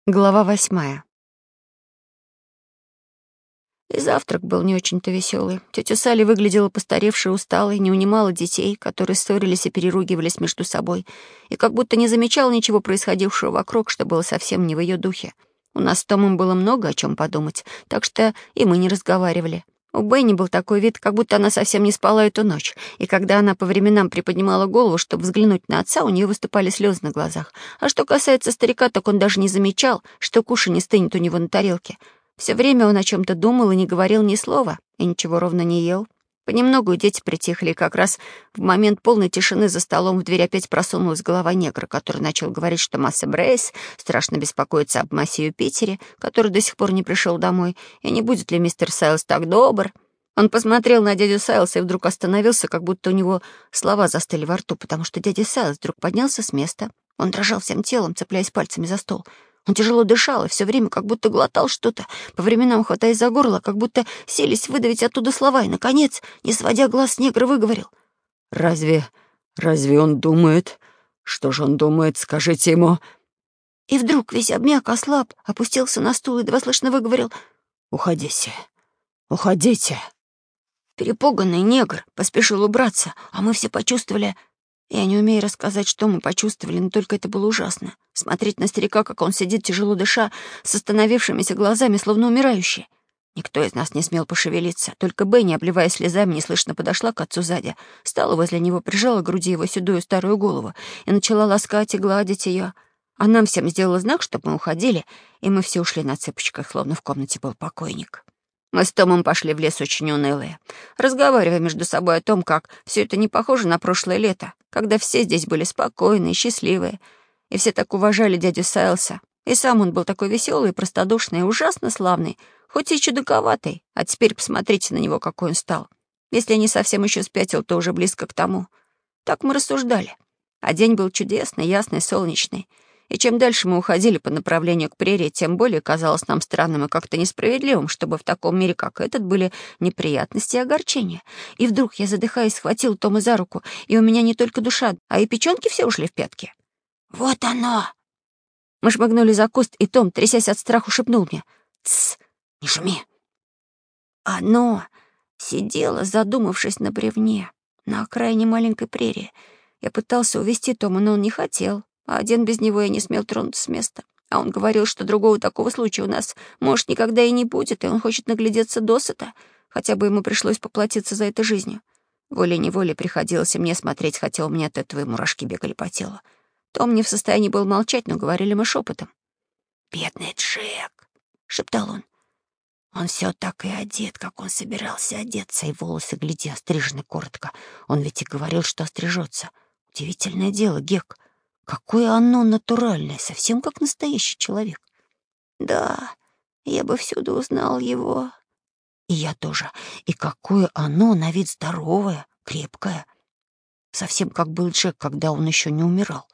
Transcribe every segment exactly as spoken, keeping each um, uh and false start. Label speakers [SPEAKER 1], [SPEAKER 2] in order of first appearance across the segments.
[SPEAKER 1] Глава восьмая. И завтрак был не очень-то веселый. Тетя Салли выглядела постаревшей, усталой, не унимала детей, которые ссорились и переругивались между собой, и как будто не замечала ничего происходившего вокруг, что было совсем не в ее духе. У нас с Томом было много о чем подумать, так что и мы не разговаривали. У Бенни был такой вид, как будто она совсем не спала эту ночь, и когда она по временам приподнимала голову, чтобы взглянуть на отца, у нее выступали слезы на глазах. А что касается старика, так он даже не замечал, что кушанье стынет у него на тарелке. Все время он о чем-то думал и не говорил ни слова, и ничего ровно не ел. Понемногу дети притихли, и как раз в момент полной тишины за столом в дверь опять просунулась голова негра, который начал говорить, что масса Брейс страшно беспокоится об массе Юпитере, который до сих пор не пришел домой, и не будет ли мистер Сайлс так добр. Он посмотрел на дядю Сайлса и вдруг остановился, как будто у него слова застыли во рту, потому что дядя Сайлс вдруг поднялся с места. Он дрожал всем телом, цепляясь пальцами за стол. Он тяжело дышал и все время как будто глотал что-то, по временам хватаясь за горло, как будто селись выдавить оттуда слова, и, наконец, не сводя глаз с негра, выговорил:
[SPEAKER 2] «Разве... разве он думает? Что же он думает? Скажите ему...»
[SPEAKER 1] И вдруг весь обмяк, ослаб, опустился на стул и едва слышно выговорил:
[SPEAKER 2] «Уходите, уходите».
[SPEAKER 1] Перепуганный негр поспешил убраться, а мы все почувствовали... Я не умею рассказать, что мы почувствовали, но только это было ужасно. Смотреть на старика, как он сидит, тяжело дыша, с остановившимися глазами, словно умирающий. Никто из нас не смел пошевелиться. Только Бенни, обливаясь слезами, неслышно подошла к отцу сзади, стала возле него, прижала к груди его седую старую голову и начала ласкать и гладить ее. А нам всем сделала знак, чтобы мы уходили, и мы все ушли на цыпочках, словно в комнате был покойник. Мы с Томом пошли в лес очень унылые, разговаривая между собой о том, как все это не похоже на прошлое лето, когда все здесь были спокойные и счастливые, и все так уважали дядю Сайлса. И сам он был такой веселый, простодушный и ужасно славный, хоть и чудаковатый. А теперь посмотрите на него, какой он стал. Если не совсем еще спятил, то уже близко к тому. Так мы рассуждали. А день был чудесный, ясный, солнечный. И чем дальше мы уходили по направлению к прерии, тем более казалось нам странным и как-то несправедливым, чтобы в таком мире, как этот, были неприятности и огорчения. И вдруг я, задыхаясь, схватила Тома за руку, и у меня не только душа, а и печёнки все ушли в пятки. «Вот оно!» Мы шмыгнули за куст, и Том, трясясь от страху, шепнул мне: «Тсс, не шуми!» Оно сидело, задумавшись на бревне, на окраине маленькой прерии. Я пытался увести Тома, но он не хотел. А один без него я не смел тронуться с места. А он говорил, что другого такого случая у нас, может, никогда и не будет, и он хочет наглядеться досыта, хотя бы ему пришлось поплатиться за это жизнью. Волей-неволей приходилось и мне смотреть, хотя у меня от этого и мурашки бегали по телу. Том не в состоянии был молчать, но говорили мы шепотом. «Бедный Джек», — шептал он. «Он все так и одет, как он собирался одеться, и волосы, гляди, острижены коротко. Он ведь и говорил, что острижется. Удивительное дело, Гек. Какое оно натуральное, совсем как настоящий человек. Да, я бы всюду узнал его. И я тоже. И какое оно на вид здоровое, крепкое. Совсем как был Джек, когда он еще не умирал.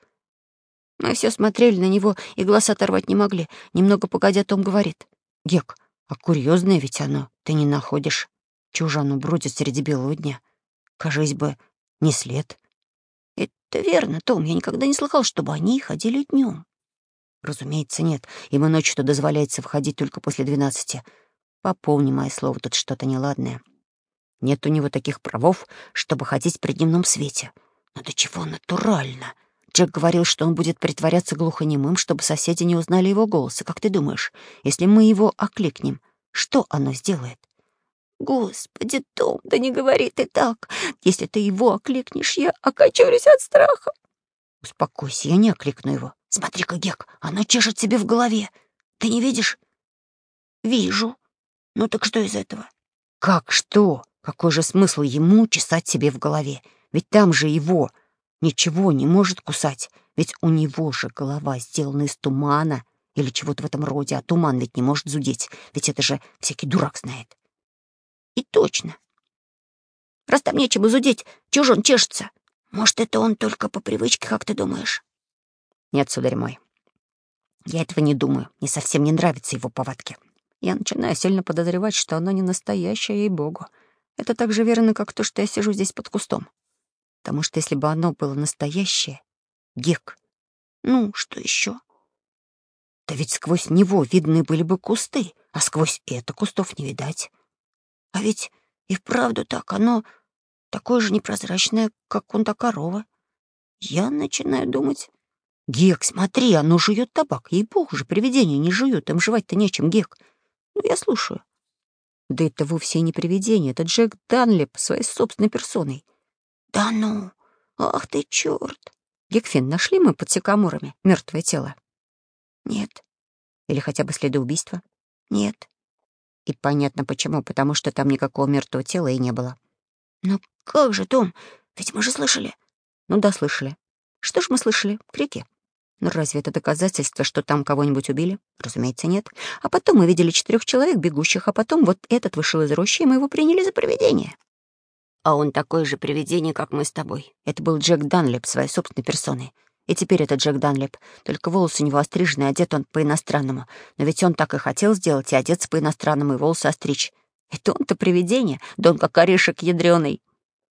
[SPEAKER 1] Мы все смотрели на него и глаз оторвать не могли. Немного погодя, Том говорит: «Гек, а курьезное ведь оно, ты не находишь? Чего же оно бродит среди белого дня? Кажись бы, не след». «Это верно, Том, я никогда не слыхал, чтобы они ходили днем». «Разумеется, нет. Им и ночью-то дозволяется входить только после двенадцати. Попомни мое слово, тут что-то неладное. Нет у него таких правов, чтобы ходить при дневном свете. Но до чего натурально. Джек говорил, что он будет притворяться глухонемым, чтобы соседи не узнали его голоса. Как ты думаешь, если мы его окликнем, что оно сделает?» «Господи, Том, да не говори ты так. Если ты его окликнешь, я окочурюсь от страха». «Успокойся, я не окликну его. Смотри-ка, Гек, оно чешет себе в голове. Ты не видишь?» «Вижу. Ну так что из этого?» «Как что? Какой же смысл ему чесать себе в голове? Ведь там же его ничего не может кусать. Ведь у него же голова сделана из тумана или чего-то в этом роде, а туман ведь не может зудеть. Ведь это же всякий дурак знает». «И точно. Раз там нечего зудеть, чего же он чешется? Может, это он только по привычке, как ты думаешь?» «Нет, сударь мой, я этого не думаю. Мне совсем не нравятся его повадки. Я начинаю сильно подозревать, что оно не настоящее, ей-богу. Это так же верно, как то, что я сижу здесь под кустом. Потому что если бы оно было настоящее, Гек, ну, что еще? Да ведь сквозь него видны были бы кусты, а сквозь это кустов не видать. А ведь и вправду так, оно такое же непрозрачное, как он та корова. Я начинаю думать... Гек, смотри, оно жует табак. Ей-богу же, привидения не жуют, им жевать-то нечем, Гек. Ну, я слушаю. Да это вовсе и не привидение, это Джек Данлеп своей собственной персоной. Да ну, ах ты чёрт. Гекфин, нашли мы под сикаморами мертвое тело? Нет. Или хотя бы следы убийства? Нет. И понятно почему, потому что там никакого мертвого тела и не было. Но как же, Том? Ведь мы же слышали. Ну да, слышали. Что ж мы слышали? Крики. Но разве это доказательство, что там кого-нибудь убили? Разумеется, нет. А потом мы видели четырех человек, бегущих, а потом вот этот вышел из рощи, и мы его приняли за привидение. А он такое же привидение, как мы с тобой. Это был Джек Данлеп своей собственной персоной. И теперь это Джек Данлеп. Только волосы у него острижены, одет он по-иностранному. Но ведь он так и хотел сделать, и одеться по-иностранному, и волосы остричь. Это он-то привидение, да он как орешек ядрёный.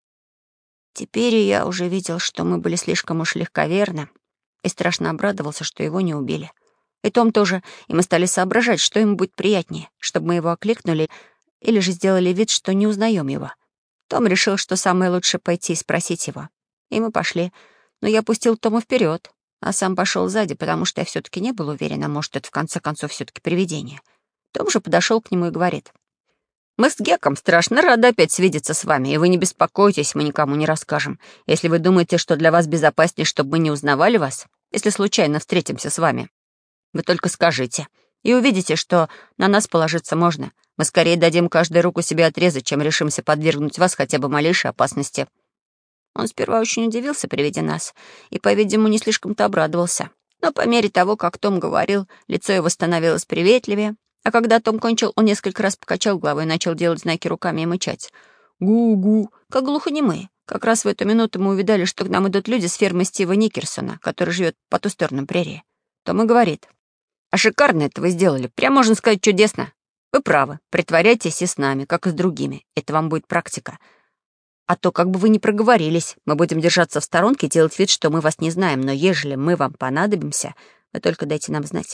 [SPEAKER 1] Теперь я уже видел, что мы были слишком уж легковерны, и страшно обрадовался, что его не убили. И Том тоже, и мы стали соображать, что ему будет приятнее, чтобы мы его окликнули или же сделали вид, что не узнаем его. Том решил, что самое лучшее пойти и спросить его. И мы пошли, но я пустил Тома вперед, а сам пошел сзади, потому что я все-таки не был уверен, а может, это в конце концов все-таки привидение. Том же подошел к нему и говорит: «Мы с Геком страшно рады опять свидеться с вами, и вы не беспокойтесь, мы никому не расскажем. Если вы думаете, что для вас безопаснее, чтобы мы не узнавали вас, если случайно встретимся с вами, вы только скажите, и увидите, что на нас положиться можно. Мы скорее дадим каждой руку себе отрезать, чем решимся подвергнуть вас хотя бы малейшей опасности». Он сперва очень удивился при виде нас и, по-видимому, не слишком-то обрадовался. Но по мере того, как Том говорил, лицо его становилось приветливее, а когда Том кончил, он несколько раз покачал головой и начал делать знаки руками и мычать. «Гу-гу», как глухонемые. Как раз в эту минуту мы увидали, что к нам идут люди с фермы Стива Никерсона, который живет по ту сторону прерии. Том и говорит: «А шикарно это вы сделали, прям можно сказать чудесно. Вы правы, притворяйтесь и с нами, как и с другими, это вам будет практика. А то как бы вы не проговорились, мы будем держаться в сторонке и делать вид, что мы вас не знаем, но ежели мы вам понадобимся, вы только дайте нам знать».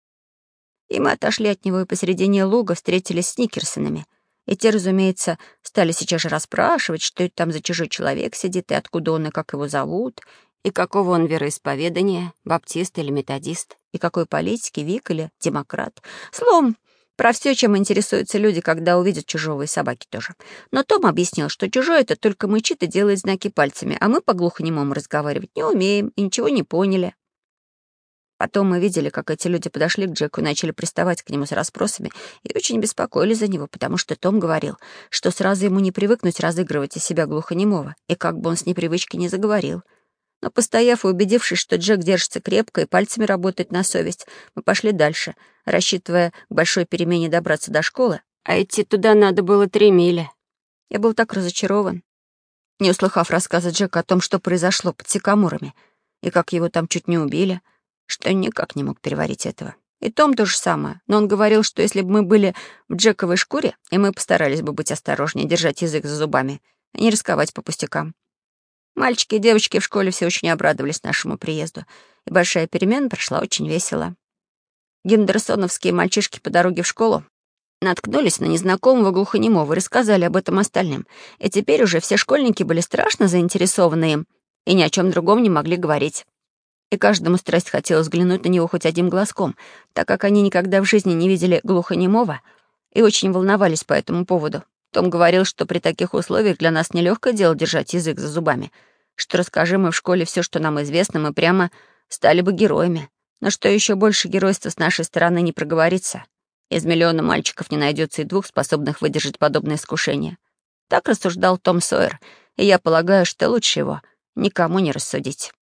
[SPEAKER 1] И мы отошли от него и посередине луга встретились с Никерсонами. И те, разумеется, стали сейчас же расспрашивать, что это там за чужой человек сидит, и откуда он, и как его зовут, и какого он вероисповедания, баптист или методист, и какой политики, вик или демократ. Словом, про все, чем интересуются люди, когда увидят чужого, и собаки тоже. Но Том объяснил, что чужой — это только мычит и делает знаки пальцами, а мы по глухонемому разговаривать не умеем и ничего не поняли. Потом мы видели, как эти люди подошли к Джеку и начали приставать к нему с расспросами и очень беспокоились за него, потому что Том говорил, что сразу ему не привыкнуть разыгрывать из себя глухонемого, и как бы он с непривычки не заговорил. Но, постояв и убедившись, что Джек держится крепко и пальцами работает на совесть, мы пошли дальше, рассчитывая к большой перемене добраться до школы, а идти туда надо было три мили. Я был так разочарован, не услыхав рассказа Джека о том, что произошло под сикаморами, и как его там чуть не убили, что никак не мог переварить этого. И Том то же самое, но он говорил, что если бы мы были в Джековой шкуре, и мы постарались бы быть осторожнее, держать язык за зубами, и не рисковать по пустякам. Мальчики и девочки в школе все очень обрадовались нашему приезду, и большая перемена прошла очень весело. Гендерсоновские мальчишки по дороге в школу наткнулись на незнакомого глухонемого и рассказали об этом остальным, и теперь уже все школьники были страшно заинтересованы им и ни о чем другом не могли говорить. И каждому страсть хотелось взглянуть на него хоть одним глазком, так как они никогда в жизни не видели глухонемого и очень волновались по этому поводу. Том говорил, что при таких условиях для нас нелегкое дело держать язык за зубами, что расскажи мы в школе все, что нам известно, мы прямо стали бы героями. Но что еще больше геройства с нашей стороны не проговорится. Из миллиона мальчиков не найдется и двух, способных выдержать подобное искушение. Так рассуждал Том Сойер, и я полагаю, что лучше его никому не рассудить.